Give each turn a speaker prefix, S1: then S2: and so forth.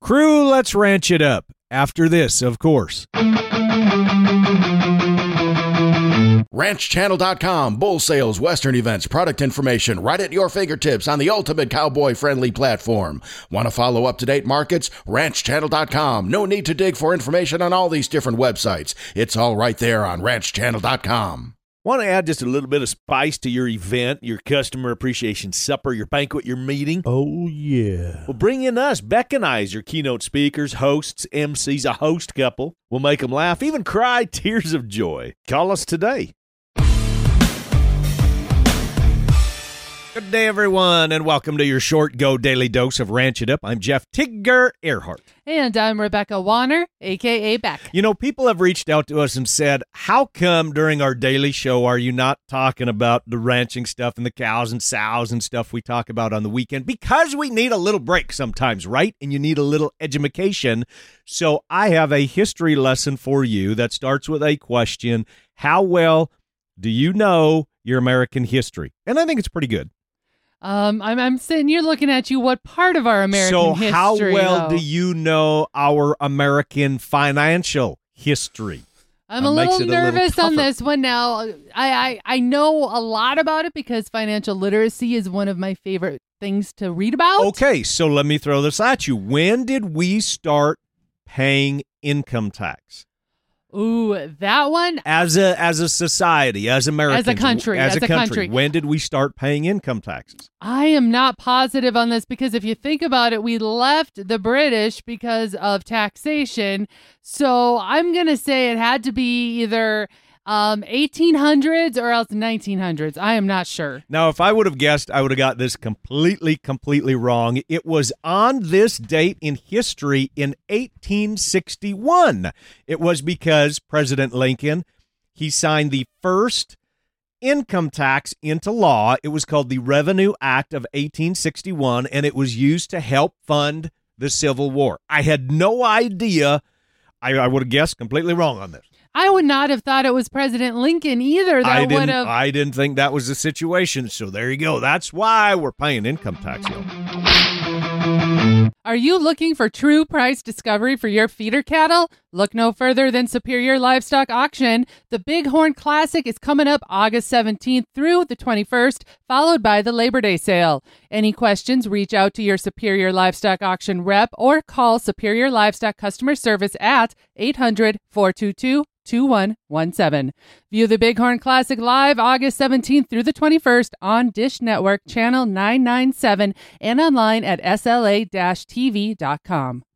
S1: Crew, let's ranch it up. After this, of course.
S2: RanchChannel.com, bull sales, western events, product information, right at your fingertips on the ultimate cowboy-friendly platform. Want to follow up-to-date markets? RanchChannel.com. No need to dig for information on all these different websites. It's all right there on RanchChannel.com.
S3: Want to add just a little bit of spice to your event, your customer appreciation supper, your banquet, your meeting?
S4: Oh, yeah.
S3: Well, bring in us, Beck and I, as your keynote speakers, hosts, MCs, a host couple. We'll make them laugh, even cry tears of joy. Call us today.
S1: Good day, everyone, and welcome to your short go daily dose of Ranch It Up. I'm Jeff Tigger Earhart.
S5: And I'm Rebecca Warner, a.k.a. Beck.
S1: You know, people have reached out to us and said, how come during our daily show are you not talking about the ranching stuff and the cows and sows and stuff we talk about on the weekend? Because we need a little break sometimes, right? And you need a little edumacation. So I have a history lesson for you that starts with a question. How well do you know your American history? And I think it's pretty good.
S5: I'm sitting here looking at you. What part of our American history?
S1: So how well
S5: though?
S1: do you know our American financial history?
S5: I'm a little nervous on this one now. I know a lot about it because financial literacy is one of my favorite things to read about.
S1: Okay, so let me throw this at you. When did we start paying income tax?
S5: Ooh, that one?
S1: As a society, as Americans.
S5: As a country.
S1: When did we start paying income taxes?
S5: I am not positive on this because if you think about it, we left the British because of taxation. So I'm going to say it had to be either 1800s or else 1900s. I am not sure.
S1: Now, if I would have guessed, I would have got this completely wrong. It was on this date in history in 1861. It was because President Lincoln, he signed the first income tax into law. It was called the Revenue Act of 1861, and it was used to help fund the Civil War. I had no idea. I would have guessed completely wrong on this.
S5: I would not have thought it was President Lincoln either.
S1: I didn't think that was the situation. So there you go. That's why we're paying income tax.
S5: Are you looking for true price discovery for your feeder cattle? Look no further than Superior Livestock Auction. The Bighorn Classic is coming up August 17th through the 21st, followed by the Labor Day sale. Any questions, reach out to your Superior Livestock Auction rep or call Superior Livestock Customer Service at 800-422-2117. View the Bighorn Classic live August 17th through the 21st on Dish Network Channel 997 and online at sla-tv.com.